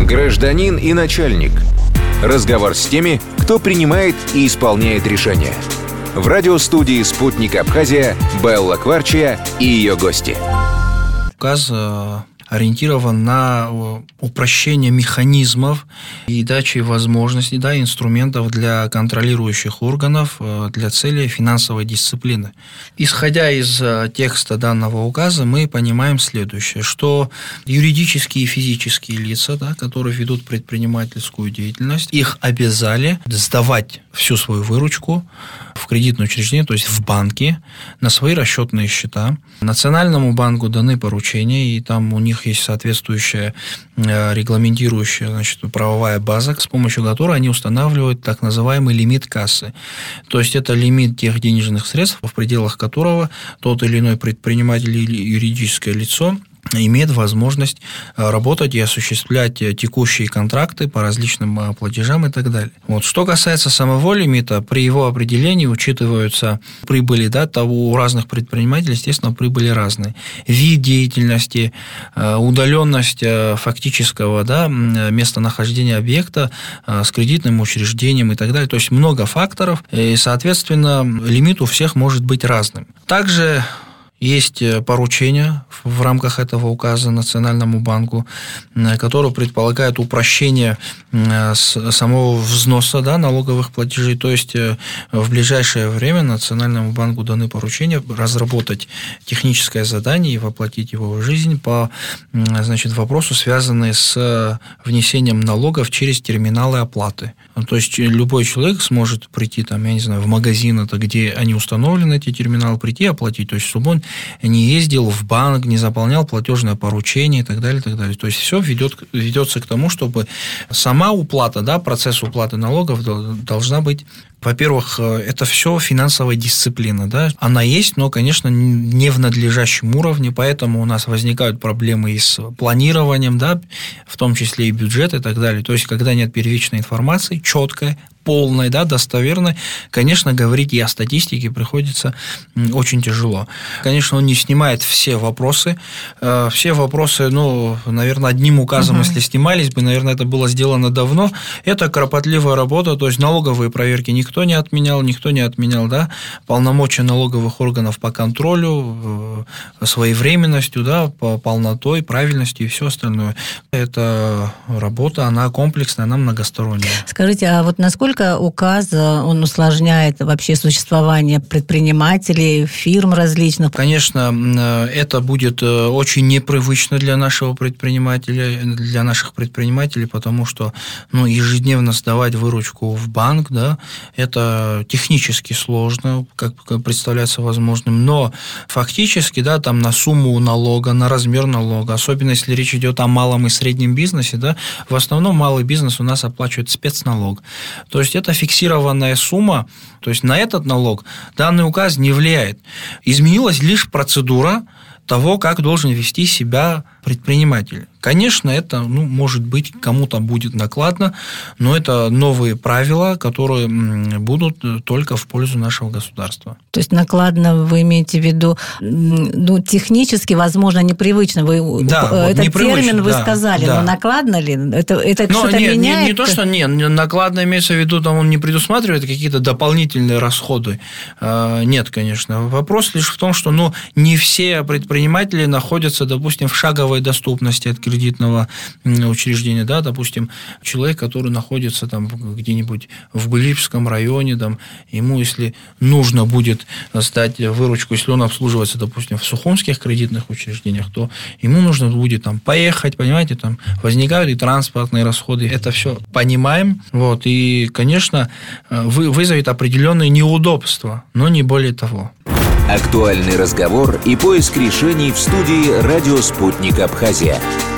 Гражданин и начальник. Разговор с теми, кто принимает и исполняет решения. В радиостудии «Спутник Абхазия» Белла Кварчия и ее гости. Указ ориентирован на упрощение механизмов и дачи возможностей, инструментов для контролирующих органов для цели финансовой дисциплины. Исходя из текста данного указа, мы понимаем следующее, что юридические и физические лица, которые ведут предпринимательскую деятельность, их обязали сдавать всю свою выручку в кредитное учреждение, то есть в банки, на свои расчетные счета. Национальному банку даны поручения, и там у них есть соответствующая регламентирующая, правовая база, с помощью которой они устанавливают так называемый лимит кассы. То есть это лимит тех денежных средств, в пределах которого тот или иной предприниматель или юридическое лицо имеет возможность работать и осуществлять текущие контракты по различным платежам и так далее. Что касается самого лимита, при его определении учитываются прибыли, у разных предпринимателей, естественно, прибыли разные. Вид деятельности, удаленность фактического местонахождения объекта с кредитным учреждением и так далее. То есть много факторов, и, соответственно, лимит у всех может быть разным. Также есть поручение в рамках этого указа Национальному банку, которое предполагает упрощение самого взноса налоговых платежей. То есть в ближайшее время Национальному банку даны поручения разработать техническое задание и воплотить его в жизнь по вопросу, связанные с внесением налогов через терминалы оплаты. То есть любой человек сможет прийти в магазин, где они установлены, эти терминалы, прийти и оплатить. То есть чтобы он не ездил в банк, не заполнял платежное поручение и так далее, и так далее. То есть все ведется к тому, чтобы сама уплата, процесс уплаты налогов должна быть. Во-первых, это все финансовая дисциплина, она есть, но, конечно, не в надлежащем уровне, поэтому у нас возникают проблемы и с планированием, в том числе и бюджет и так далее. То есть, когда нет первичной информации, четкой, полной, достоверной, конечно, говорить и о статистике приходится очень тяжело. Конечно, он не снимает все вопросы. Все вопросы, наверное, одним указом, если снимались бы, наверное, это было сделано давно. Это кропотливая работа, то есть налоговые проверки никто не отменял, полномочия налоговых органов по контролю, своевременностью, по полнотой, правильностью и все остальное. Эта работа, она комплексная, она многосторонняя. Скажите, а насколько указ, он усложняет вообще существование предпринимателей, фирм различных? Конечно, это будет очень непривычно для наших предпринимателей, потому что ежедневно сдавать выручку в банк, это технически сложно, как представляется возможным, но фактически, на сумму налога, на размер налога, особенно если речь идет о малом и среднем бизнесе, в основном малый бизнес у нас оплачивает спецналог. То есть это фиксированная сумма, то есть на этот налог данный указ не влияет. Изменилась лишь процедура того, как должен вести себя предприниматель. Конечно, это, может быть, кому-то будет накладно, но это новые правила, которые будут только в пользу нашего государства. То есть накладно вы имеете в виду, технически, возможно, непривычно. Этот термин вы сказали, но накладно ли? Это что-то меняет? Не то, что накладно имеется в виду, он не предусматривает какие-то дополнительные расходы. Нет, конечно. Вопрос лишь в том, что не все предприниматели находятся, допустим, в шаговой доступности от кредитного учреждения, допустим, человек, который находится где-нибудь в Глибском районе, ему, если нужно будет сдать выручку, если он обслуживается, допустим, в сухумских кредитных учреждениях, то ему нужно будет поехать, понимаете, возникают и транспортные расходы, это все понимаем, и, конечно, вызовет определенные неудобства, но не более того. Актуальный разговор и поиск решений в студии «Радио Спутник Абхазия».